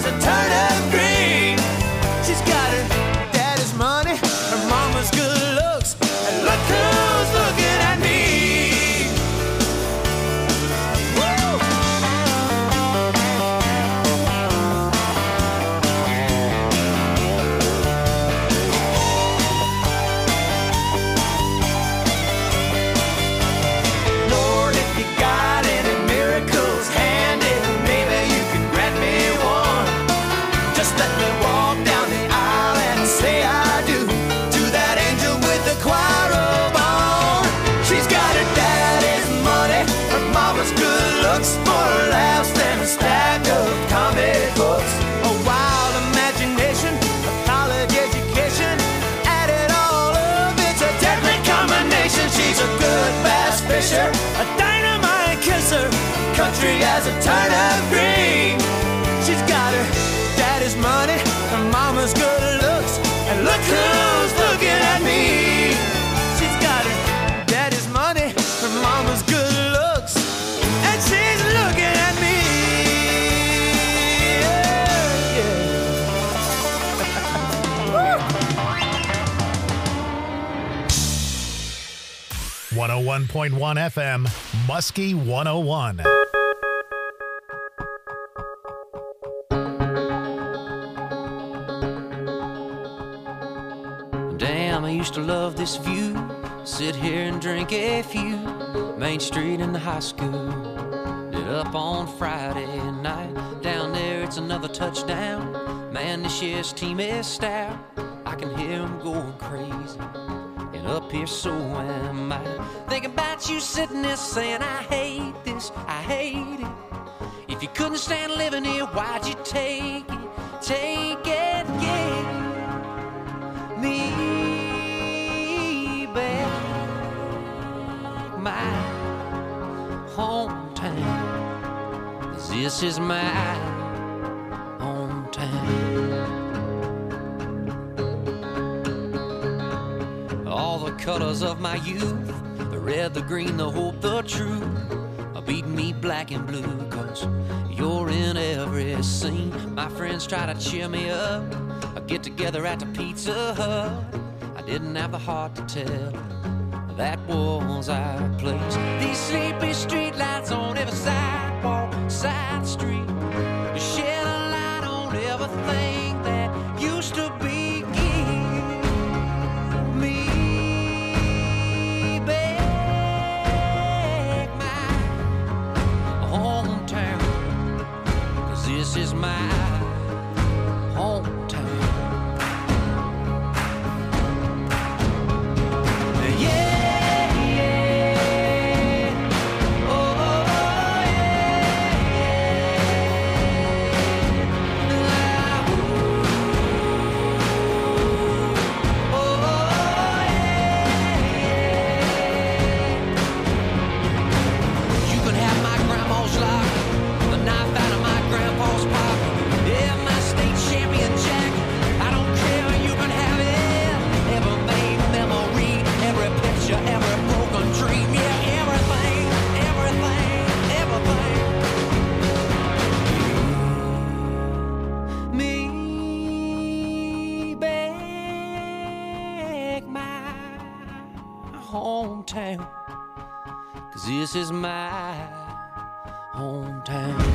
a turnip green. She's got her daddy's money, her mama's good looks, and look who's looking at me. Lord, if you got any miracles handy, maybe you can grant me one. Just let me walk down the aisle and say I do to that angel with the choir robe on. She's got her daddy's money, her mama's good looks, more laughs than a stack of comic books. A wild imagination, a college education, add it all up, it's a deadly combination. She's a good bass fisher, a dynamite kisser, country as a turnip green. She's got her daddy's money, her mama's good looks, and look who's looking at me. She's got her daddy's money, her mama's good looks, and she's looking at me. Yeah, yeah. 101.1 FM, Muskie 101. Damn, I used to love this view. Sit here and drink a few. Main Street in the high school. Lit up on Friday night. Down there, it's another touchdown. Man, this year's team is stout. I can hear them going crazy. And up here, so am I. Thinking about you sitting there saying, I hate this, I hate it. If you couldn't stand living here, why'd you take it? Take it, yeah. Me back, my hometown, 'cause this is my hometown. All the colors of my youth, the red, the green, the hope, the truth, are beating me black and blue, 'cause you're in every scene. My friends try to cheer me up, I get together at the Pizza Hut. I didn't have the heart to tell that was our place. These sleepy streetlights on every sidewalk, side street, to shed a light on everything that used to be. Give me back my hometown, 'cause this is my hometown. Hometown, 'cause this is my hometown.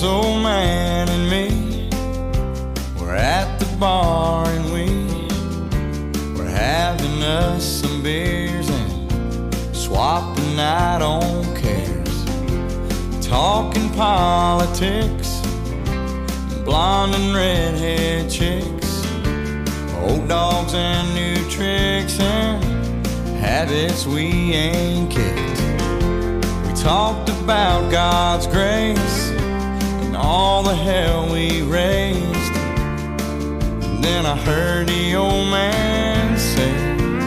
old man and me were at the bar and we were having us some beers and swapping out on cares, talking politics, blonde and redhead chicks, old dogs and new tricks and habits we ain't kicked. We talked about God's grace and all the hell we raised. And then I heard the old man say,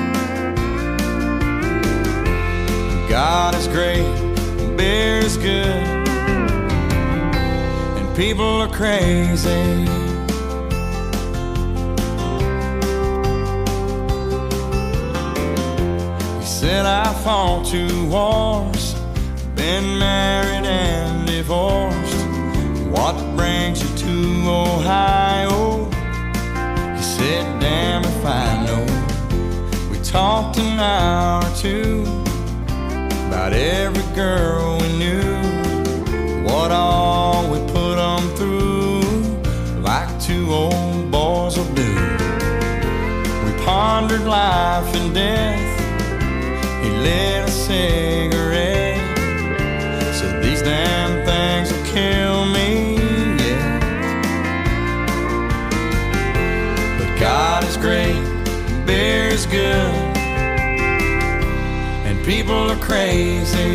God is great, beer is good, and people are crazy. He said I fought 2 wars, been married and divorced. What brings you to Ohio? He said, damn if I know. We talked an hour or 2 about every girl we knew, what all we put them through, like 2 old boys will do. We pondered life and death. He lit a cigarette, said these damn things will kill me, yeah. But God is great, beer is good, and people are crazy.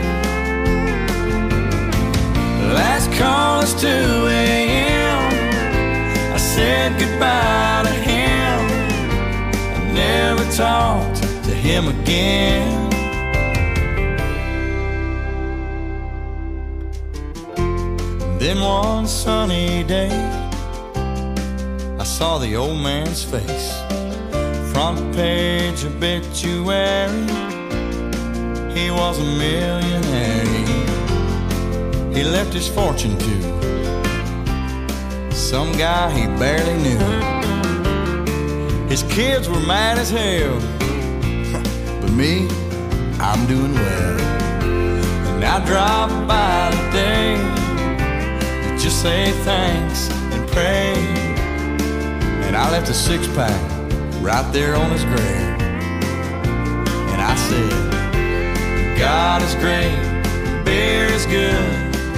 Last call is 2 a.m. I said goodbye to him. I never talked to him again. Then one sunny day, I saw the old man's face, front page obituary. He was a millionaire. He left his fortune to some guy he barely knew. His kids were mad as hell, but me, I'm doing well. And I drive by today to just say thanks and pray. And I left a 6-pack right there on his grave. And I said, God is great, beer is good,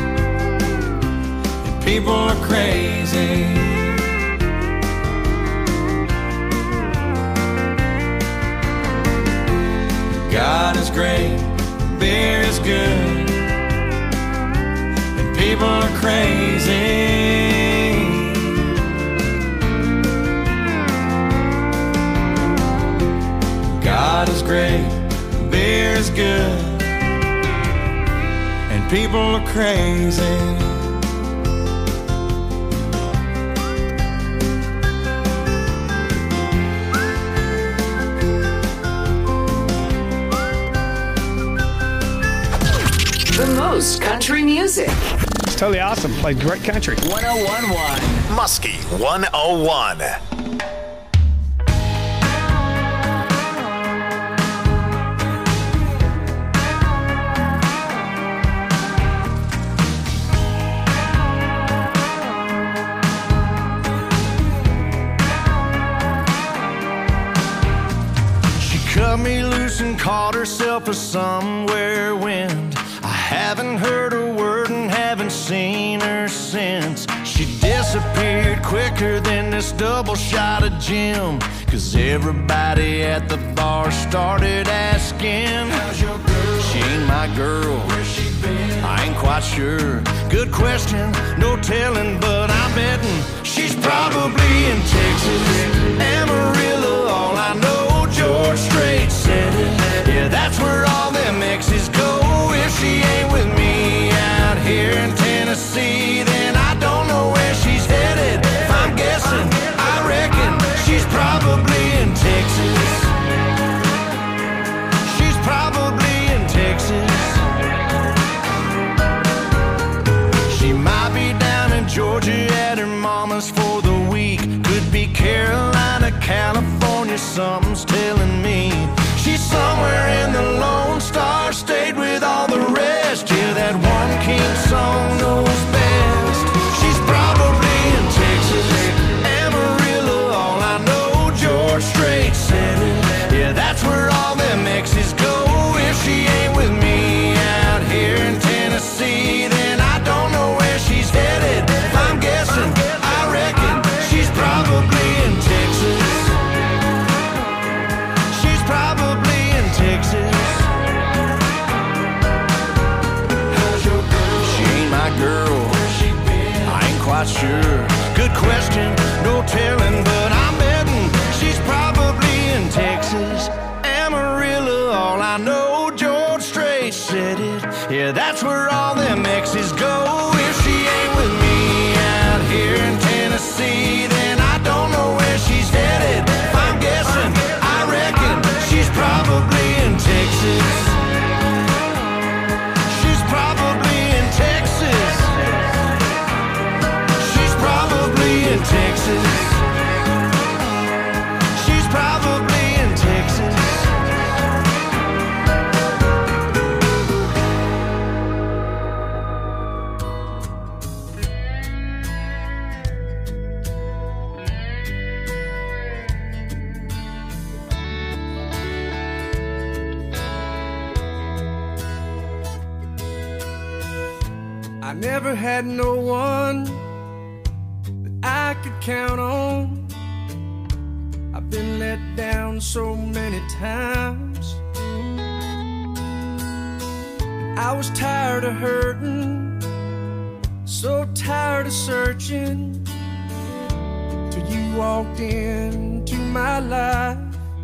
and people are crazy. God is great, beer is good, and people are crazy. God is great, beer is good, and people are crazy. The most country music. It's totally awesome. Played great country. 101.1 Muskie 101. Cut me loose and caught herself a somewhere wind. I haven't heard a word and haven't seen her since. She disappeared quicker than this double shot of gin, 'cause everybody at the bar started asking, how's your girl? She ain't my girl. Where's she been? I ain't quite sure. Good question, no telling, but I'm betting she's probably in Texas, Amarillo, all I know. George Strait said it. Yeah, that's where all them exes go. If she ain't with me out here in Tennessee, then I don't know where she's headed. If I'm guessing, I reckon she's probably in Texas. She's probably in Texas. She might be down in Georgia at her mama's for the week. Could be Carolina, California, something's telling me she's question, no telling, but I'm betting she's probably in Texas. Amarillo, all I know, George Strait said it. Yeah, that's where all them exes go. If she ain't with me out here in Tennessee, then I don't know where she's headed. If I'm guessing, I reckon she's probably in Texas. She's probably in Texas. She's probably in Texas. She's probably in Texas. I never had no one that I could count on. I've been let down so many times. And I was tired of hurting, so tired of searching, till you walked into my life.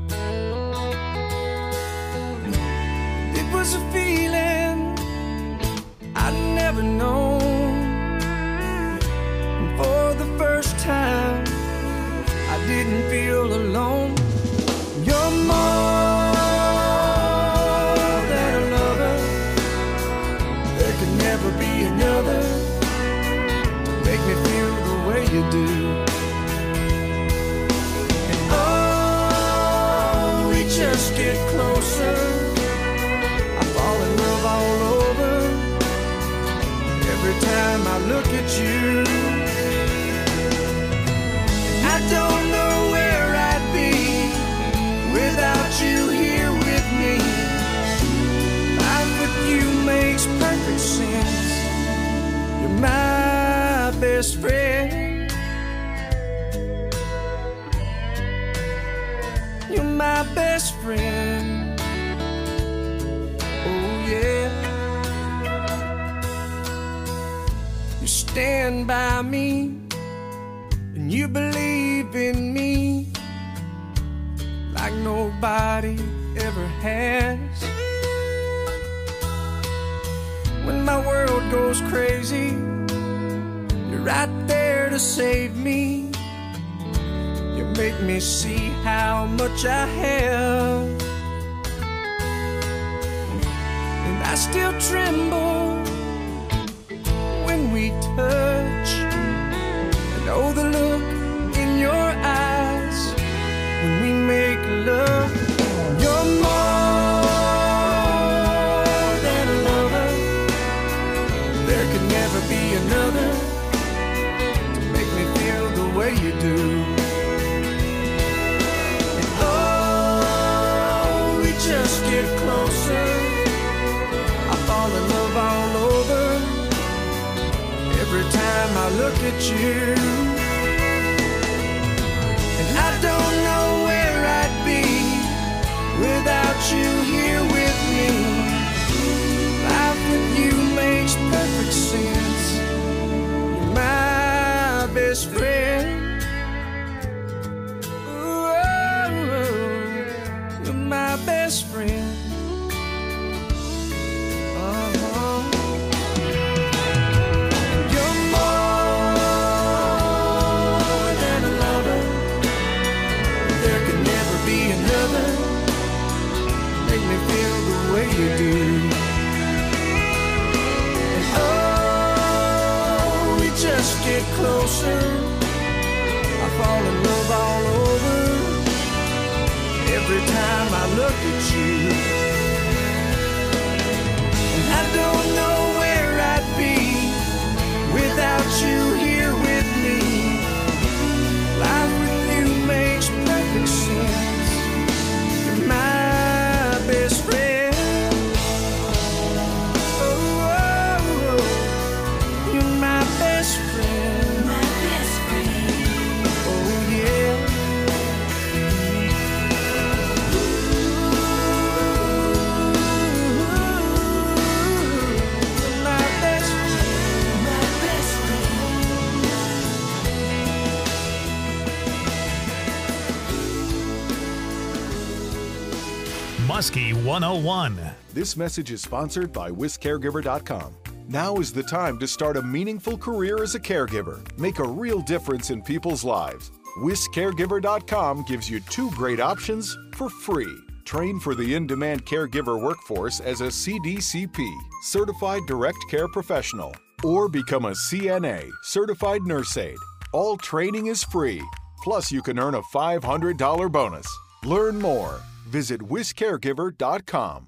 It was a feeling I'd never known. And for the first time, I didn't feel alone. You're more than a lover. There could never be another to make me feel the way you do. And oh, we just get closer. I fall in love all over. Every time I look at you, I don't know where I'd be without you here with me. Life with you makes perfect sense. You're my best friend. You're my best friend. Oh yeah. You stand by me and you believe in me like nobody ever has. When my world goes crazy, you're right there to save me. You make me see how much I have, and I still tremble when we touch. I know the look in your eyes when we make love. You're more than a lover. There could never be another to make me feel the way you do. And oh, we just get closer. I fall in love all over. Every time I look at you, and I don't know where I'd be without you here with me. Life with you makes perfect sense. You're my best friend. Ooh, you're my best friend. You do. And oh, we just get closer. I fall in love all over. Every time I look at you, and I don't know where I'd be without you here with me. Life with you makes perfect sense. You're my best friend. Muskie 101. This message is sponsored by WisCaregiver.com. Now is the time to start a meaningful career as a caregiver. Make a real difference in people's lives. WisCaregiver.com gives you 2 great options for free. Train for the in-demand caregiver workforce as a CDCP, Certified Direct Care Professional, or become a CNA, Certified Nurse Aide. All training is free. Plus, you can earn a $500 bonus. Learn more. Visit WisCaregiver.com.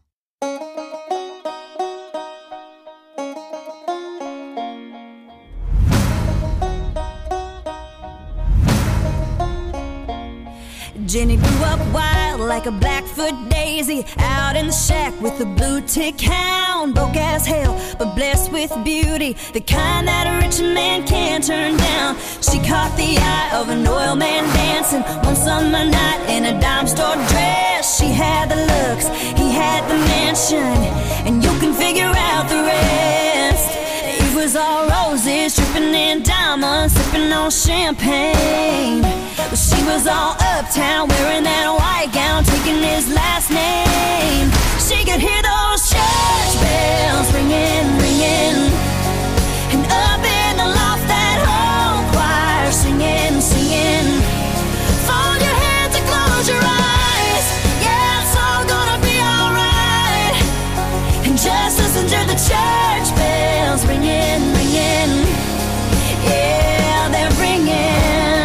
Jenny grew up wild like a Blackfoot daisy, out in the shack with a blue tick hound. Broke as hell, but blessed with beauty, the kind that a rich man can't turn down. She caught the eye of an oil man dancing one summer night in a dime store dress. She had the looks, he had the mansion, and you can figure out the rest. It was all roses, dripping in diamonds, sipping on champagne. But she was all uptown, wearing that white gown, taking his last name. She could hear those church bells ringing, ringing, and up in the loft that whole choir singing, singing. Fold your hands and close your eyes, yeah, it's all gonna be alright. And just listen to the church bells ringing, ringing, yeah, they're ringing.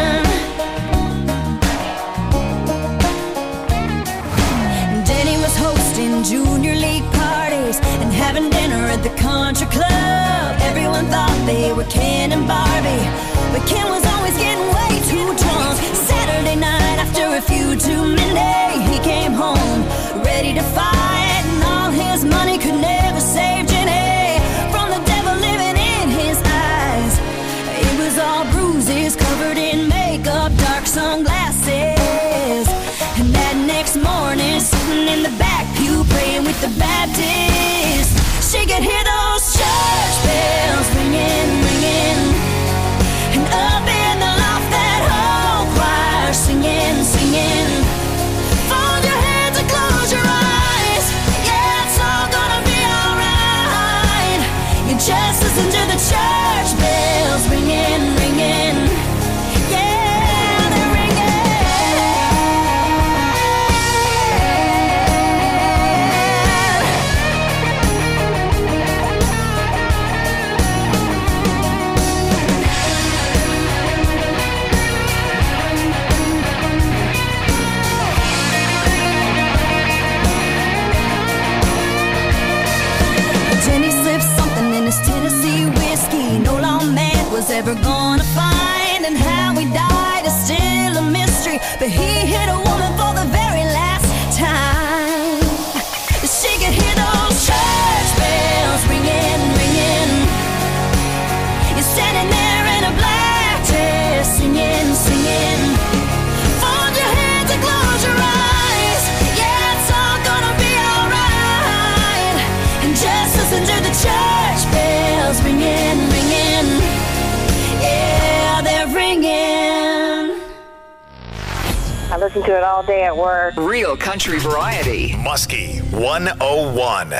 Junior league parties and having dinner at the country club. Everyone thought they were Ken and Barbie, but Ken was always getting way too drunk. Saturday night after a few too many, he came home ready to fight, and all his money could never save Jenny from the devil living in his eyes. It was all bruises, covered in makeup, dark sunglasses. And that next morning, sitting in the back pew, praying with the Baptists, she could hear those church bells ringing, ringing, and up in the loft that whole choir singing, singing. Fold your hands and close your eyes, yeah, it's all gonna be alright. You just listen to the church bells ringing, ringing. Tennessee whiskey no lawman was ever gonna find, and how he died is still a mystery, but he hit a woman for the very last time. She could hear those church bells ringing, ringing. You're standing there in a black dress, singing, singing. Fold your hands and close your eyes, yeah, it's all gonna be alright. And just listen to the church bells ringing, ringing, yeah, they're ringing. I listen to it all day at work. Real country variety. Muskie 101.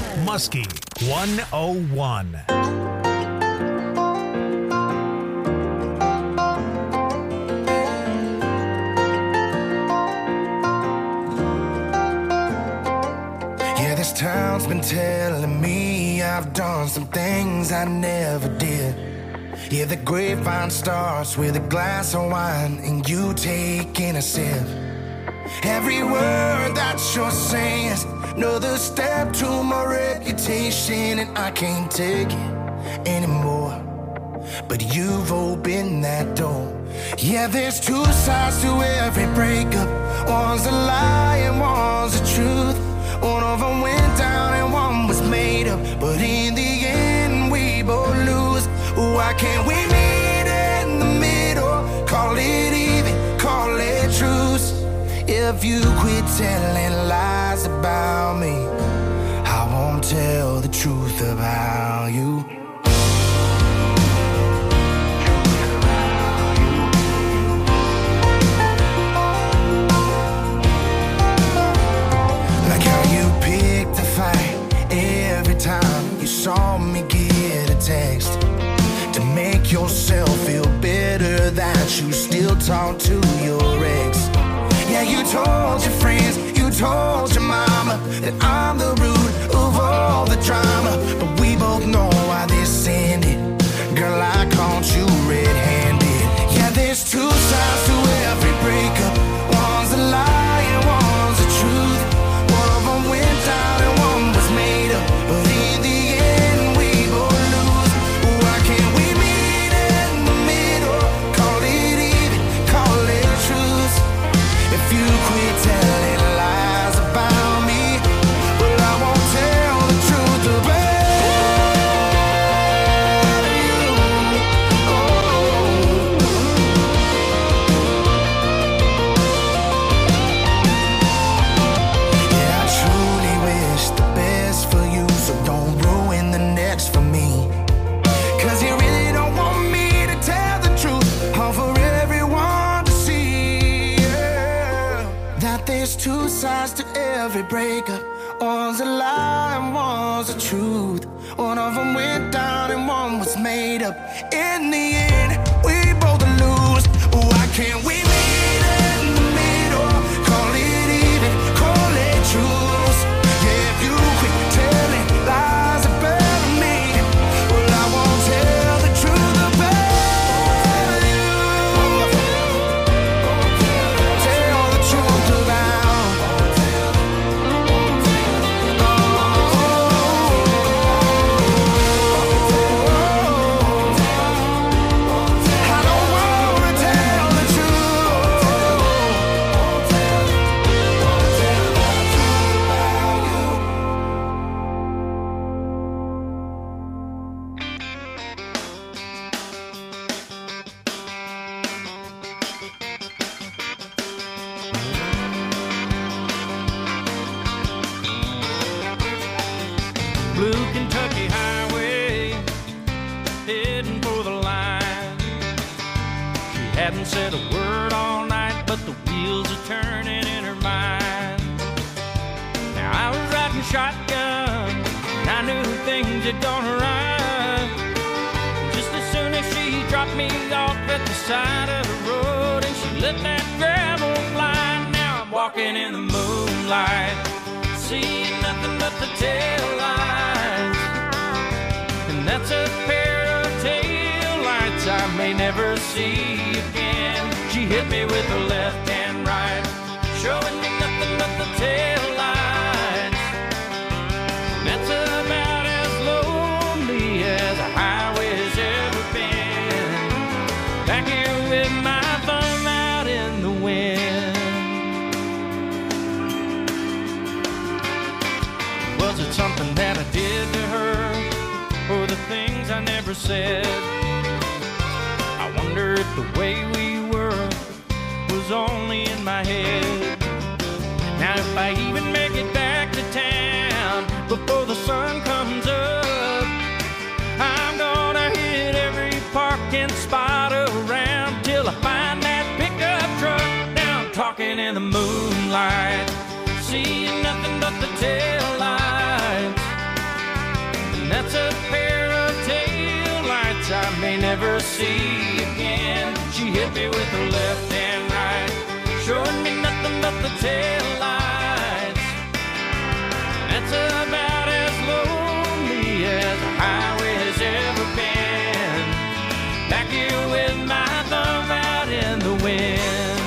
Muskie 101. This town's been telling me I've done some things I never did. Yeah, the grapevine starts with a glass of wine and you taking a sip. Every word that you're saying is another step to my reputation, and I can't take it anymore. But you've opened that door. Yeah, there's two sides to every breakup. One's a lie and one's the truth. One of them went down and one was made up, but in the end we both lose. Why can't we meet in the middle? Call it even, call it truce. If you quit telling lies about me, I won't tell the truth about you. Every time you saw me get a text to make yourself feel better that you still talk to your ex. Yeah, you told your friends, you told your mama that I'm the root of all the drama, but we both know why this ended. Girl, I caught you red-handed. Yeah, there's two sides to every breakup. One's a lie and one's the truth. One of them went down and one was made up, but in the end we both lose. Why can't we meet in the middle? Call it even, call it truth. If you quit telling lies about me, well, I won't tell the truth about you. Yeah, I truly wish the best for you, so don't ruin the next for me. Cause you really don't want me to tell the truth, all for everyone to see. Yeah. That there's two sides to every breakup. One's a lie and one's the truth. One of them went down and one was made up. In the end, we both lose. Why can't we meet in the middle? Call it even, call it truth. Yeah, if you quit telling lies about me, well, I won't tell the truth about you. Tell the truth about I don't wanna tell the truth. Blue Kentucky Highway, heading for the line. She hadn't said a word all night, but the wheels are turning in her mind. Now I was riding shotgun, and I knew things had gone right. Just as soon as she dropped me off at the side of the road, and she let that gravel fly. Now I'm walking in the moonlight, seeing nothing but the tail lights. And that's a pair of tail lights I may never see again. She hit me with her left and right, showing me nothing but the tail lights. And that's about as lonely as a highway's ever been. Back here with my thumb out in the wind. Was it something that I did to her, or the things I never said? I wonder if the way we were was only in my head. Now if I even make it back to town before the sun comes up, I'm gonna hit every parking spot around till I find that pickup truck. Now I'm talking in the moonlight, seeing nothing but the tail lights. ever see again. She hit me with her left and right, showing me nothing but the tail lights. That's about as lonely as a highway has ever been. Back here with my thumb out in the wind.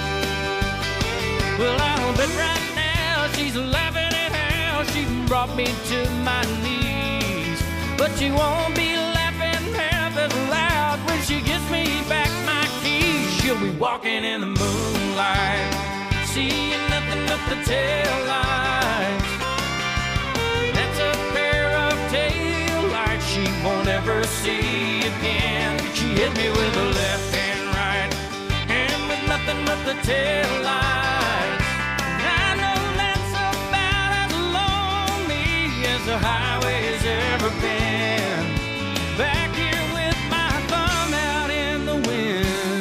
Well, I'll bet right now she's laughing at how she brought me to my knees. But she won't be laughing half as loud when she gives me back my keys. She'll be walking in the moonlight, seeing nothing but the tail lights. That's a pair of tail lights she won't ever see again. She hit me with a left and right, and with nothing but the tail lights. I know that's about as lonely as the highway has ever been. Back here with my thumb out in the wind.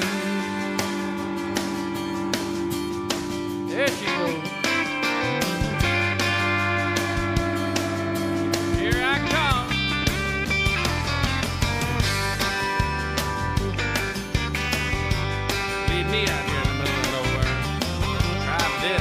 There she goes. Here I come. Leave me out here in the middle of nowhere. Try this.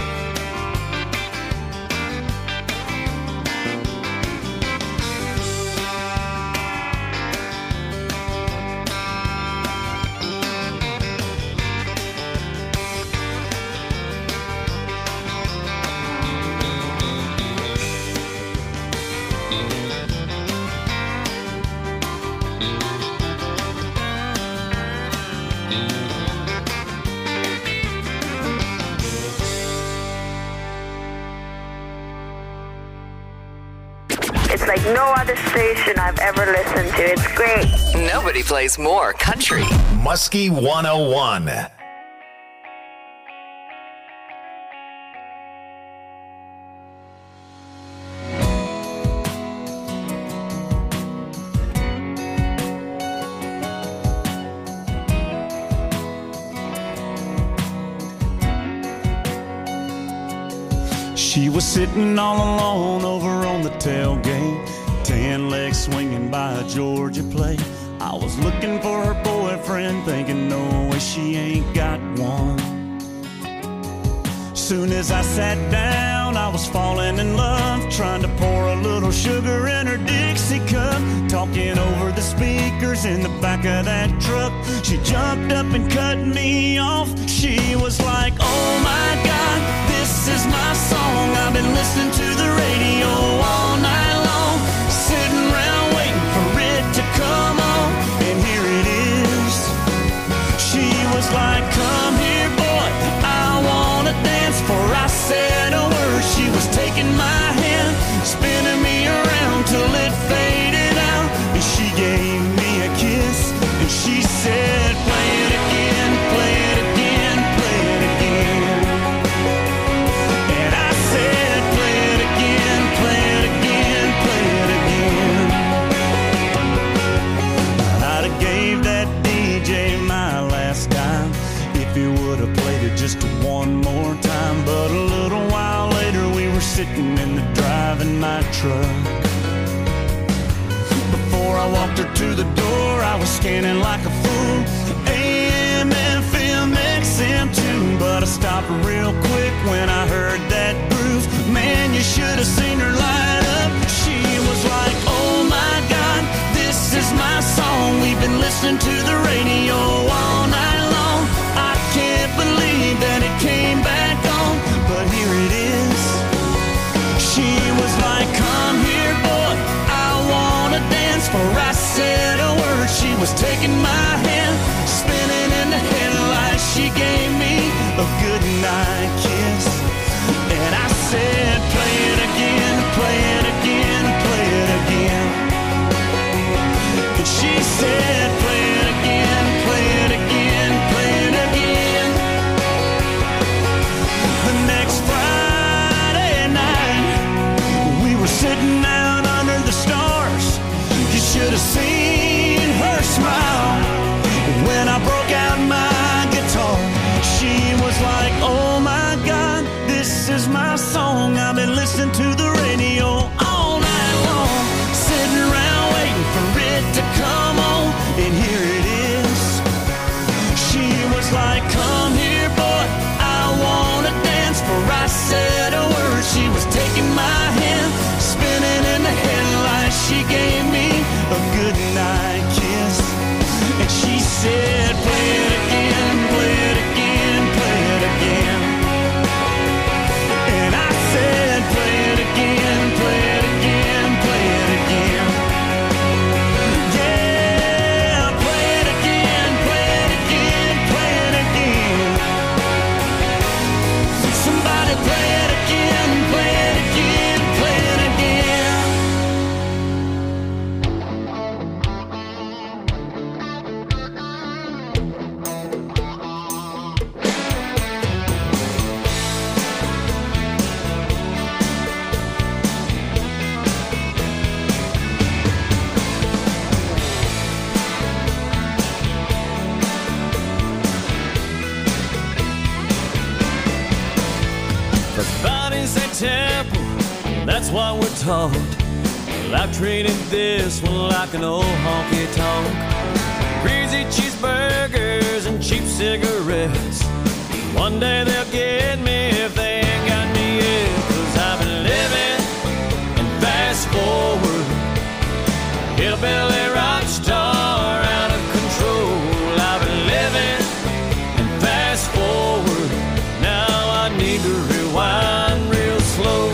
It's like no other station I've ever listened to. It's great. Nobody plays more country. Muskie 101. She was sitting all alone over on the tailgate, 10 legs swinging by a Georgia plate. I was looking for her boyfriend, thinking no way she ain't got one. Soon as I sat down, I was falling in love, trying to pour a little sugar in her Dixie cup, talking over the speakers in the back of that truck. She jumped up and cut me off. She was like, oh my God, this is my song. I've been listening to the radio all night long, sitting around waiting for it to come on, and here it is. She was like, come here boy, I wanna dance. Before I said a word, she was taking my hand, spinning me around till it faded out, and she gave me a kiss, and she said, play it again, play it again, play it again. And I said, play it again, play it again, play it again. I'd have gave that DJ my last dime if he would have played it just one more time. But a little while later we were sitting in the driving my truck. Before I walked her to the door, I was scanning like a fool, AM, FM, XM too. But I stopped real quick when I heard that groove. Man, you should have seen her light up. She was like, oh my God, this is my song. We've been listening to the radio all night long. I can't believe that it came back on, but here it is. She was like, come here boy, I wanna dance. For I said a word, she was taking my hand, spinning in the headlights. She gave me a goodnight kiss, and I said, play it again, play it again, play it again. And she said, play it again, play it again, play it again. The next Friday night, we were sitting out under the stars. You should have seen her smile that's what we're taught. Well, I've traded this one like an old honky-tonk. Greasy cheeseburgers and cheap cigarettes. One day they'll get me if they ain't got me yet. 'Cause I've been living and fast forward. Hillbilly rock star out of control. I've been living and fast forward. Now I need to rewind real slow.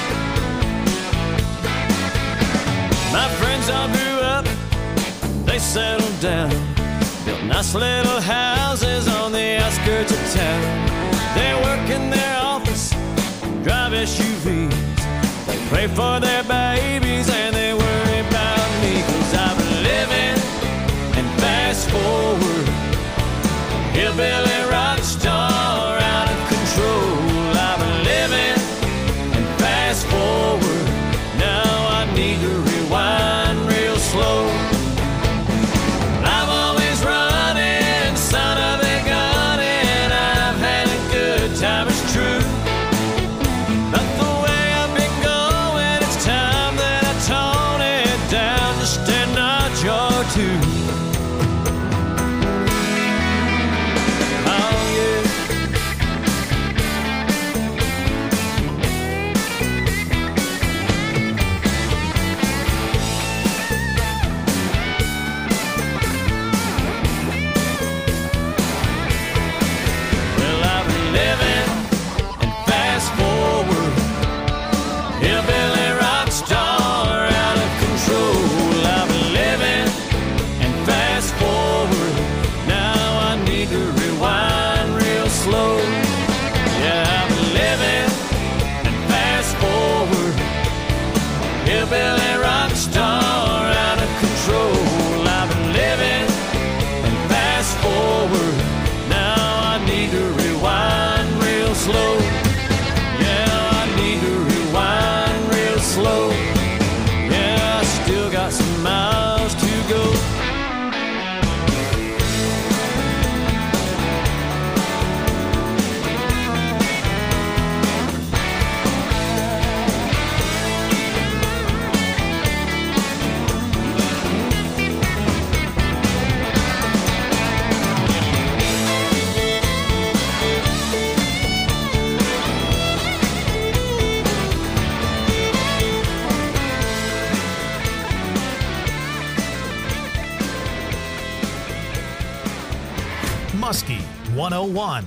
My friends all grew up, they settled down, built nice little houses on the outskirts of town. They work in their office, drive SUVs. They pray for their babies and they worry about me. 'Cause I've been living and fast forward. Hillbilly rock star out of control. I've been living and fast forward. Now I need to rewind real slow. I'm always running, son of a gun, and I've had a good time, it's true. But the way I've been going, it's time that I tone it down just a notch or two. Oh yeah. Well, I've been living and fast forward. Hillbilly rock star out of control. I've been living and fast forward. Now I need to rewind real slow. Yeah, I've been living and fast forward. Hillbilly rock star out of control. I've been living and fast forward. Now I need to rewind real slow. Yeah, I need to rewind real slow. Yeah, I still got some miles to go. Muskie 101.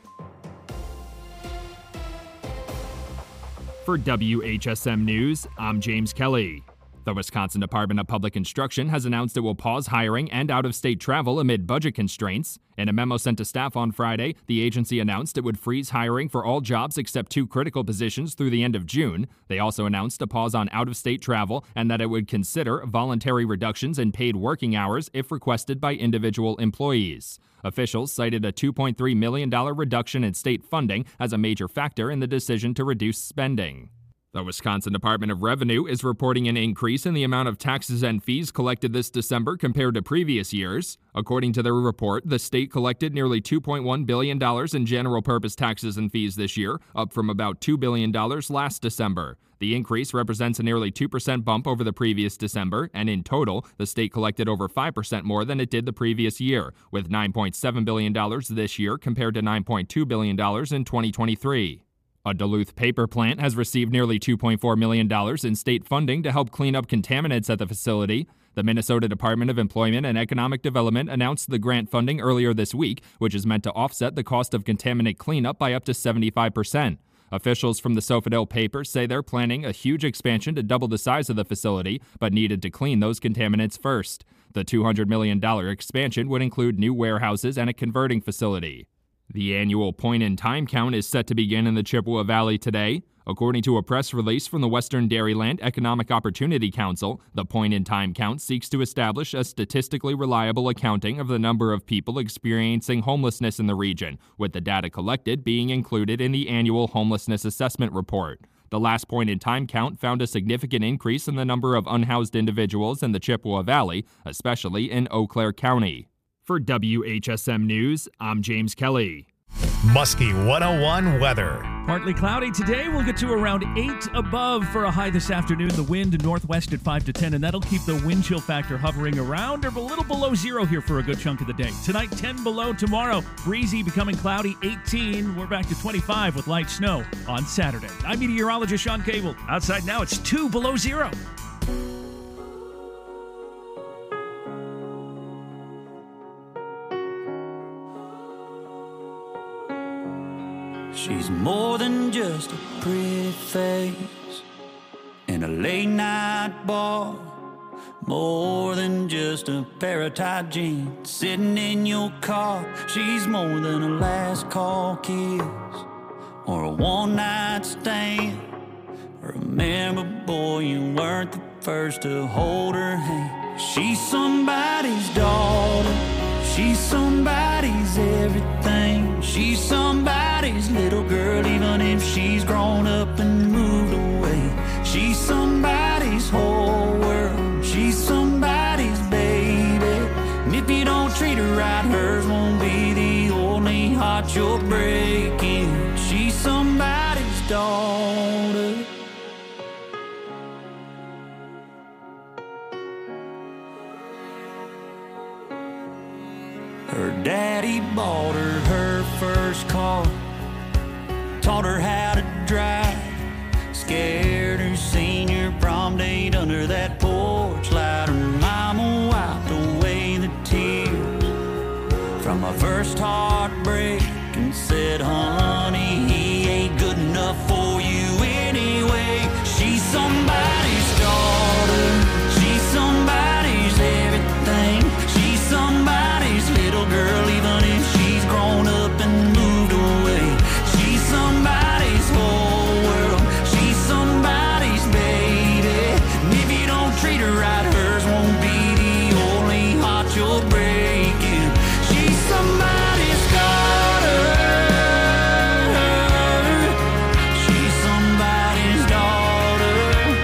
For WHSM News, I'm James Kelly. The Wisconsin Department of Public Instruction has announced it will pause hiring and out-of-state travel amid budget constraints. In a memo sent to staff on Friday, the agency announced it would freeze hiring for all jobs except 2 critical positions through the end of June. They also announced a pause on out-of-state travel and that it would consider voluntary reductions in paid working hours if requested by individual employees. Officials cited a $2.3 million reduction in state funding as a major factor in the decision to reduce spending. The Wisconsin Department of Revenue is reporting an increase in the amount of taxes and fees collected this December compared to previous years. According to their report, the state collected nearly $2.1 billion in general purpose taxes and fees this year, up from about $2 billion last December. The increase represents a nearly 2% bump over the previous December, and in total, the state collected over 5% more than it did the previous year, with $9.7 billion this year compared to $9.2 billion in 2023. A Duluth paper plant has received nearly $2.4 million in state funding to help clean up contaminants at the facility. The Minnesota Department of Employment and Economic Development announced the grant funding earlier this week, which is meant to offset the cost of contaminant cleanup by up to 75%. Officials from the Sofadale paper say they're planning a huge expansion to double the size of the facility, but needed to clean those contaminants first. The $200 million expansion would include new warehouses and a converting facility. The annual point-in-time count is set to begin in the Chippewa Valley today. According to a press release from the Western Dairyland Economic Opportunity Council, the point-in-time count seeks to establish a statistically reliable accounting of the number of people experiencing homelessness in the region, with the data collected being included in the annual Homelessness Assessment Report. The last point-in-time count found a significant increase in the number of unhoused individuals in the Chippewa Valley, especially in Eau Claire County. For WHSM News, I'm James Kelly. Muskie 101 weather. Partly cloudy today. We'll get to around 8 above for a high this afternoon. The wind northwest at 5 to 10, and that'll keep the wind chill factor hovering around or a little below 0 here for a good chunk of the day. Tonight, 10 below. Tomorrow, breezy, becoming cloudy, 18. We're back to 25 with light snow on Saturday. I'm meteorologist Sean Cable. Outside now, it's 2 below 0. She's more than just a pretty face in a late night bar, more than just a pair of tight jeans sitting in your car. She's more than a last call kiss or a one night stand. Remember, boy, you weren't the first to hold her hand. She's somebody's daughter, she's somebody's everything. She's somebody's little girl, even if she's grown up and moved away. She's somebody's whole world, she's somebody's baby. And if you don't treat her right, hers won't be the only heart you're breaking. She's somebody's daughter. Her daddy bought her first car, taught her how to drive, scared her senior prom date under that porch light. Her mama wiped away the tears from her first heartbreak and said, honey, he ain't good enough for you anyway. She's somebody's daughter, she's somebody's everything. She's somebody's little girl, even if she's grown up and moved away. She's somebody's whole world, she's somebody's baby. And if you don't treat her right, hers won't be the only heart you're breaking. She's somebody's daughter, she's somebody's daughter.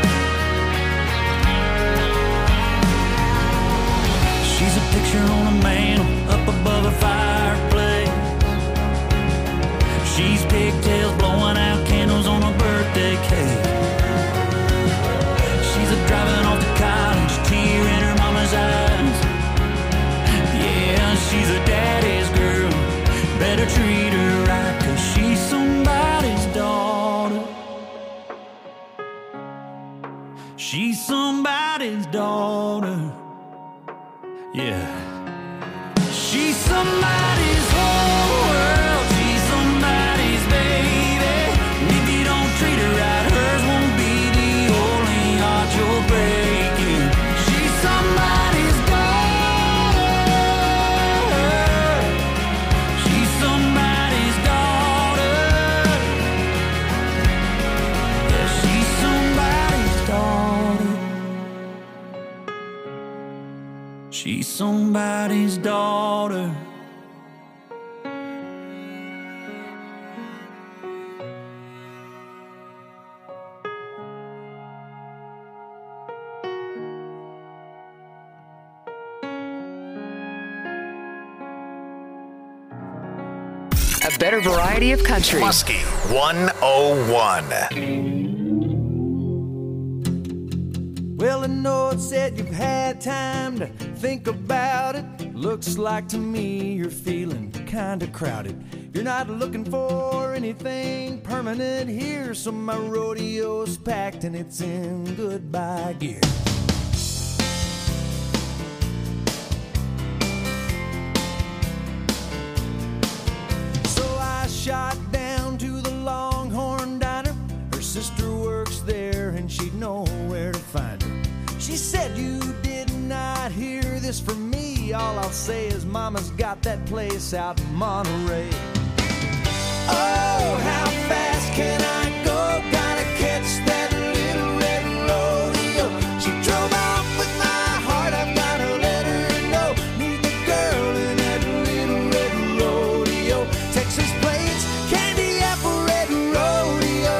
She's a picture on a mantle up above a fireplace. She's pigtails blowing out candles on a birthday cake. She's a driving off to college, tear in her mama's eyes. Yeah, she's a daddy's girl, better treat her right, 'cause she's somebody's daughter. She's somebody's daughter. Yeah. She's somebody's whole world, she's somebody's baby. And if you don't treat her right, hers won't be the only heart you're breaking. She's somebody's daughter, she's somebody's daughter. Yeah, she's somebody's daughter. She's somebody's daughter. A better variety of country. Muskie 101. Well, I know it said you've had time to think about it. Looks like to me you're feeling kinda crowded. You're not looking for anything permanent here, so my rodeo's packed and it's in goodbye gear. So I shot down to the Longhorn Diner. Her sister works there and she'd know where to find her. She said, you did not hear this from me. All I'll say is mama's got that place out in Monterey. Oh, how fast can I go? Gotta catch that little red rodeo. She drove off with my heart, I've gotta let her know. Need the girl in that little red rodeo. Texas plains, candy apple red rodeo.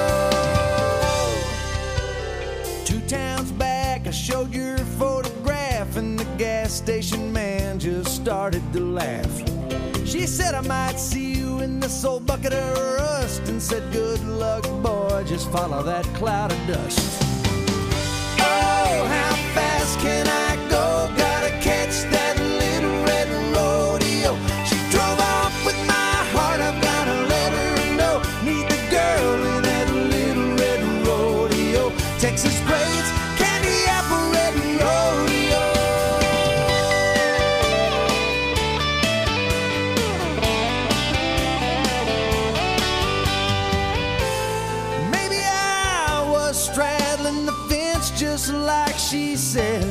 2 towns back, I showed your photograph, and the gas station man just started to laugh. She said I might see you in this old bucket of rust, and said good luck, boy, just follow that cloud of dust. Oh, how fast can I go? Gotta catch that little red rodeo. She drove off with my heart, I've gotta let her know. Need the girl in that little red rodeo. Texas braids, candy apple red rodeo. Maybe I was straddling the fence just like she said.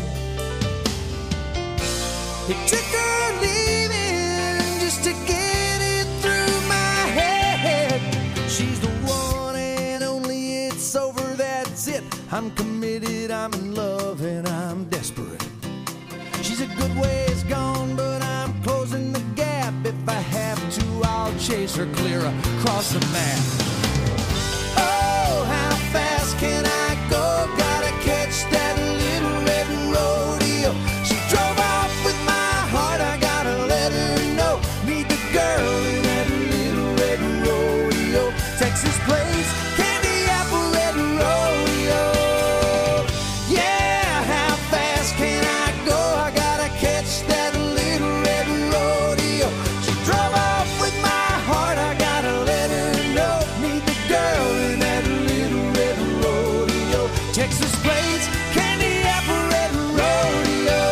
It took her leaving just to get it through my head. She's the one and only, it's over, that's it. I'm committed, I'm in love, and I'm desperate. She's a good ways gone, but I'm closing the gap. If I have to, I'll chase her clear across the map. Oh, how fast can I go? Gotta catch that little red rodeo. She drove off with my heart, I gotta let her know. Need the girl in that little red rodeo. Texas plains, candy apple red rodeo. Yeah, how fast can I go? I gotta catch that little red rodeo. She drove off with my heart, I gotta let her know. Need the girl in that little red rodeo. Texas plains, candy apple red rodeo.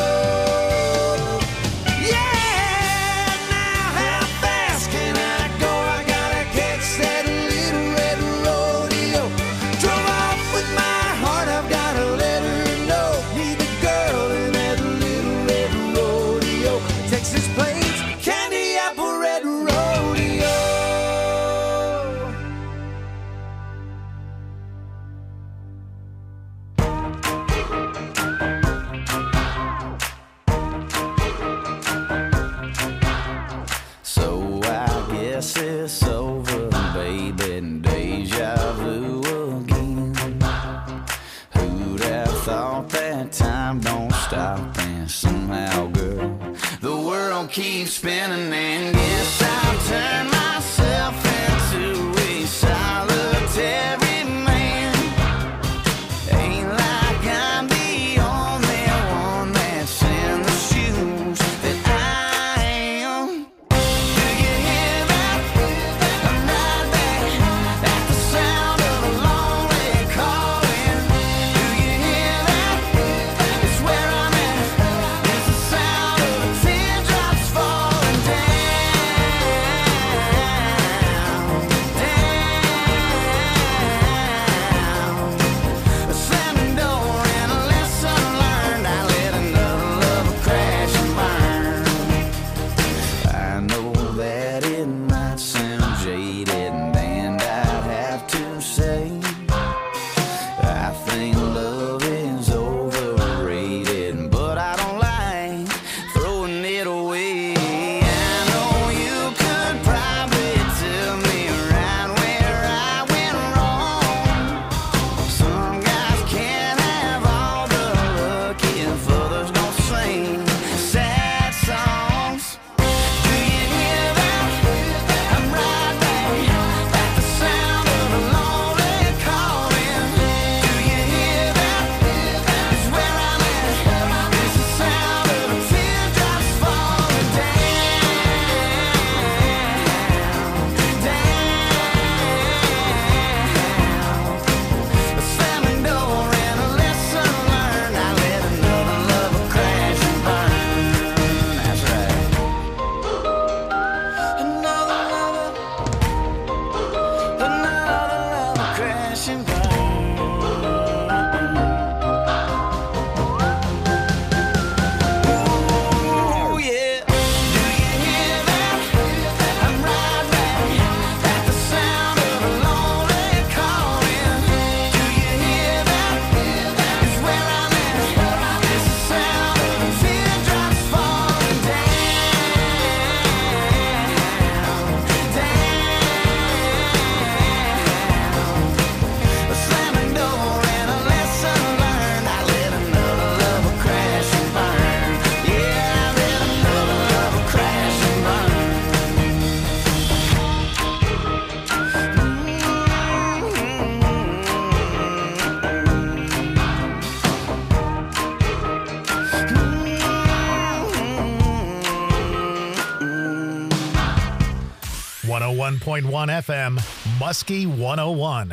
Yeah, now how fast can I go? I gotta catch that little red rodeo. Drove off with my heart, I've gotta let her know. Need the girl in that little red rodeo. Texas plains, candy apple red rodeo. So I guess it's over, baby, deja vu again. Who'd have thought that time don't stop, and somehow, girl, the world keeps spinning, and guess I'll turn myself into a solitary man. Ain't like I'm the only one that's in the shoes that I am. Do you hear that? I'm right there at the sound of a lonely calling. Do you hear that? It's where I'm at. It's the sound of the teardrops falling down. 101.1 FM, Muskie 101.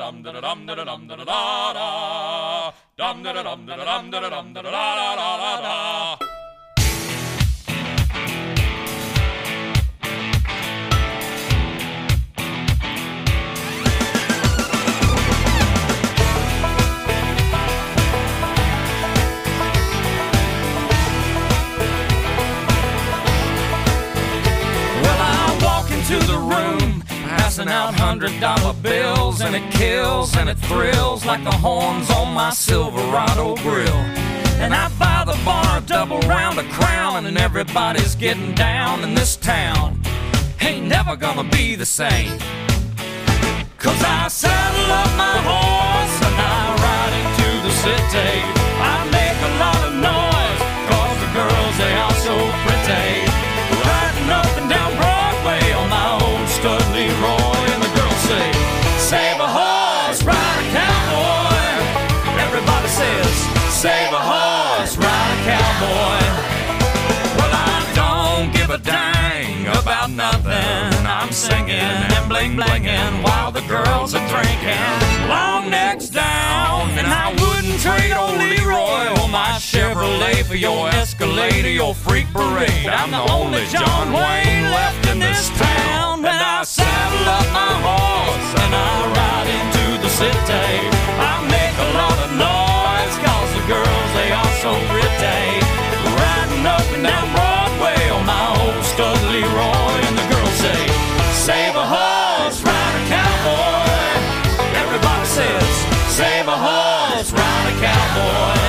To the room, passing out $100 bills, and it kills and it thrills like the horns on my Silverado grill. And I buy the bar a double round of Crown, and everybody's getting down in this town. Ain't never gonna be the same, 'cause I saddle up my horse and I ride into the city. I make a lot of noise, 'cause the girls, they are so pretty. Riding up and down Broadway on my old stud Leroy, and the girls say, save a horse, ride a cowboy. Everybody says, save a horse, ride a cowboy. Well, I don't give a dang about nothing. I'm singing and bling-blinging while the girls are drinking. Long necks down, and I wouldn't trade old Leroy or my Chevrolet for your Escalade or your freak parade. I'm the only John Wayne left in this town. And I saddle up my horse and I ride into the city. I make a lot of noise, 'cause the girls, they are so pretty. Riding up and down Broadway on my old stud Leroy, and the girls say, save a horse, ride a cowboy. Everybody says, save a horse, ride a cowboy.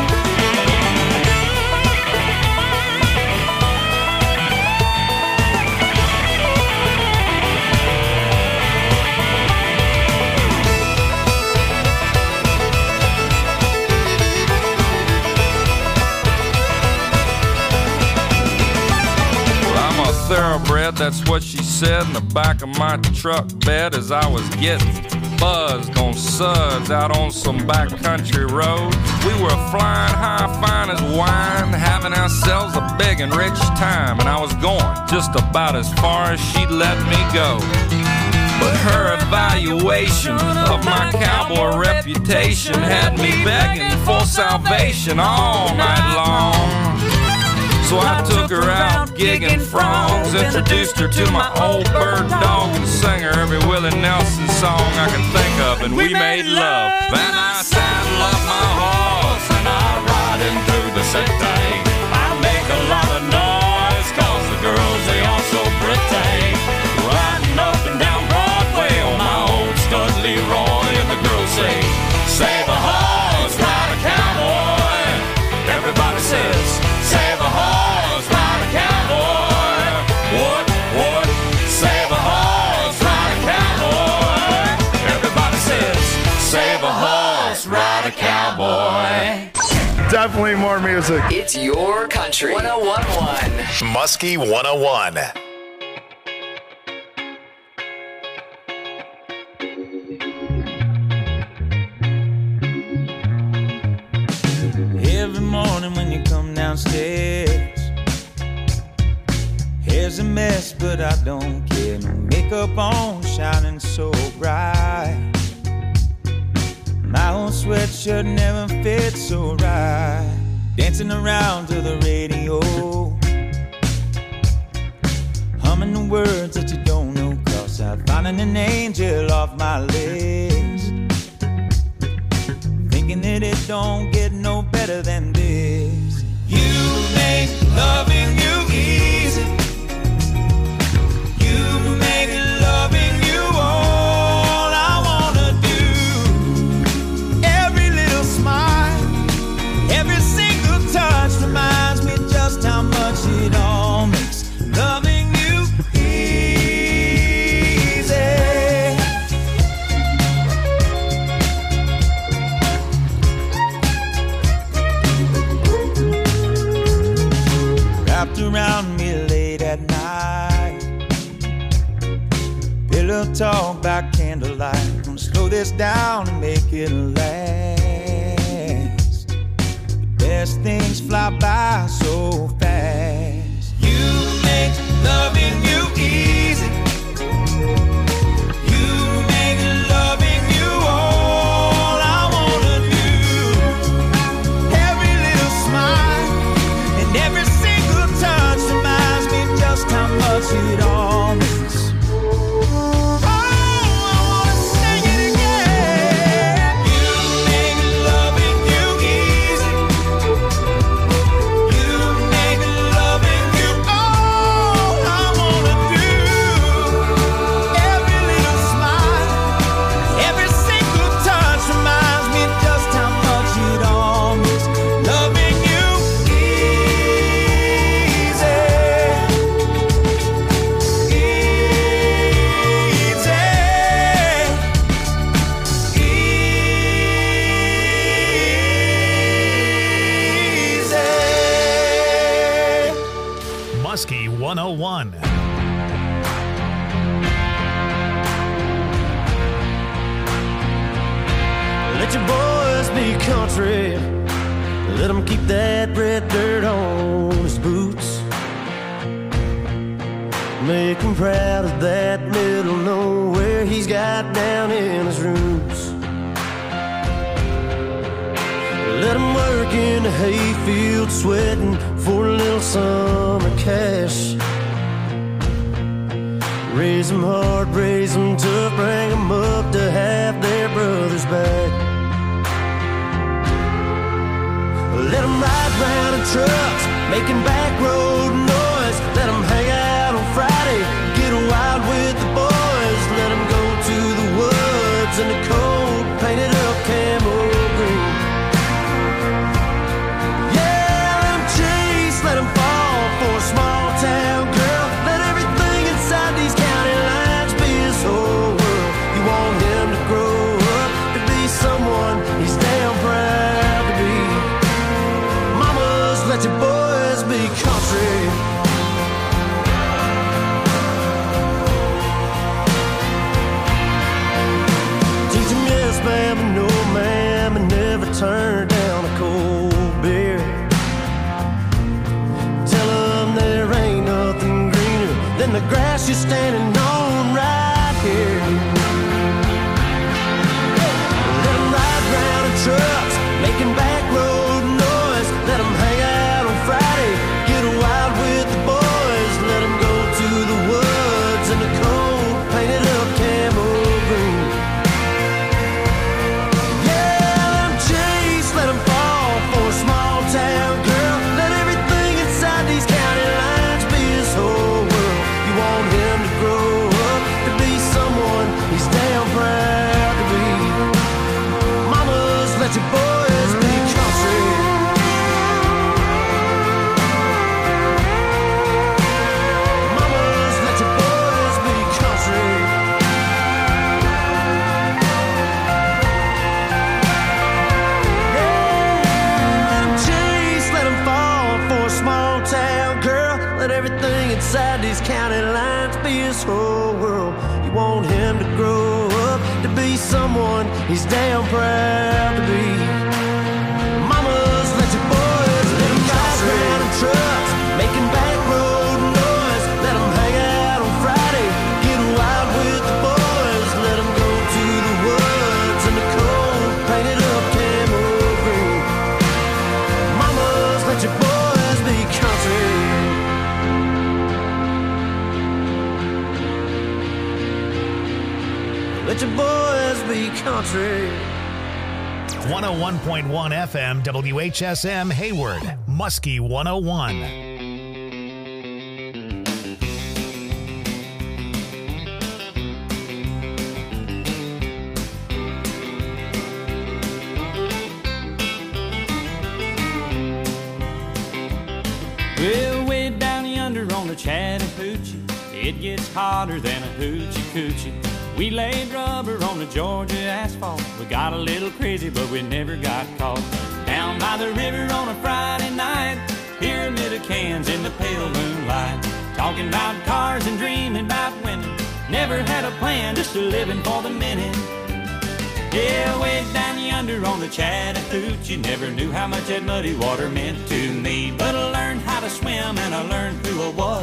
Thoroughbred, that's what she said in the back of my truck bed as I was getting buzzed on suds out on some backcountry road. We were flying high, fine as wine, having ourselves a big and rich time, and I was going just about as far as she'd let me go. But her evaluation of my cowboy reputation had me begging for salvation all night long. So I took her out gigging frogs, introduced her to my old bird dog, and sang her every Willie Nelson song I can think of, and we made love. Then I saddle up my horse and I ride into the city. I make a lot of noise, 'cause the girls, they are so pretty. Riding up and down Broadway on my old stud Leroy, and the girls say, save a horse, ride a cowboy. Everybody says, save a horse, ride a cowboy. What? Save a horse, ride a cowboy. Everybody says, save a horse, ride a cowboy. Definitely more music. It's your country. 101.1 Muskie 101. Every morning when you come downstairs, hair's a mess, but I don't care. No makeup on, shining so bright. My old sweatshirt never fits so right. Dancing around to the radio, humming the words that you don't know, 'cause I'm finding an angel off my list. Thinking that it don't get no better than this. You make loving you easy. You make loving you all I wanna do. Every little smile, every single touch reminds me just how much it all makes loving you easy. Wrapped around me late at night, pillow talk by candlelight. Gonna slow this down and make it last. The best things fly by so fast. You make loving you easy. Muskie 101. Let your boys be country. Let them keep that red dirt on his boots. Make him proud of that middle nowhere he's got down in his roots. Let him work in the hayfield sweating for a little summer cash. Raise them hard, raise them tough, bring them up to have their brothers back. Let them ride round in trucks, making back road noise. Let them hang out on Friday, get wild with the boys. Let them go to the woods in the cold, painted up camo green. Yeah, let them chase, let them fall for a small town girl. Let everything inside these county lines be his whole world. You want him to grow up to be someone he's damn proud to be. Let your boys be country. Teach them yes, ma'am, and no, ma'am, and never turn down a cold beer. Tell them there ain't nothing greener than the grass you're standing on right here. Let them ride round in trucks, making back road noise. Let them hang out on Friday, get wild with the boys. Let them go to the woods in the cold, painted up camo green. Yeah, let them chase, let them fall for a small town girl. Let everything inside these county lines be his whole world. You want him to grow up to be someone he's damn proud to be. Mamas, let your boys be country. Let everything inside these county lines be his whole world. You want him to grow up to be someone he's damn proud to be. Mamas, let your boys let them ride around in trucks, making back road noise. Let them hang out on Friday, get wild with the boys. Let them go to the woods in the cold, painted up camo green. Mamas, let your boys be country. Let your boys be country. 101.1 FM WHSM Hayward, Muskie 101. Well, way down yonder on the Chattahoochee, it gets hotter than a hoochie coochie. We laid rubber on the Georgia asphalt. We got a little crazy, but we never got caught. Down by the river on a Friday night, pyramid of cans in the pale moonlight. Talking about cars and dreaming about women. Never had a plan, just a living for the minute. Yeah, way down yonder on the Chattahoochee, never knew how much that muddy water meant to me. But I learned how to swim and I learned who I was.